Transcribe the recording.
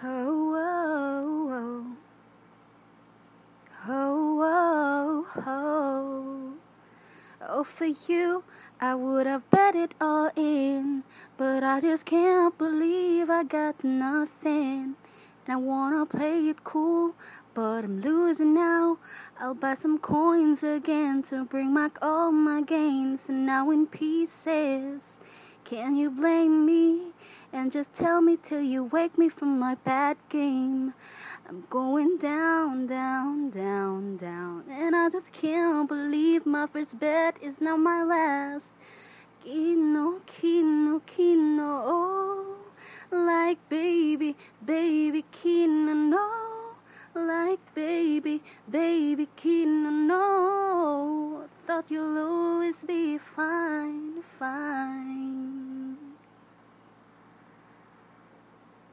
Oh, oh, oh, oh, oh, oh. Oh, for you, I would have bet it all in, but I just can't believe I got nothing. And I wanna play it cool, but I'm losing now. I'll buy some coins again to bring back all my gains, and now in pieces. Can you blame me? And just tell me till you wake me from my bad game. I'm going down, down, down, down, and I just can't believe my first bet is now my last. Kino, kino, kino, oh, like baby, baby,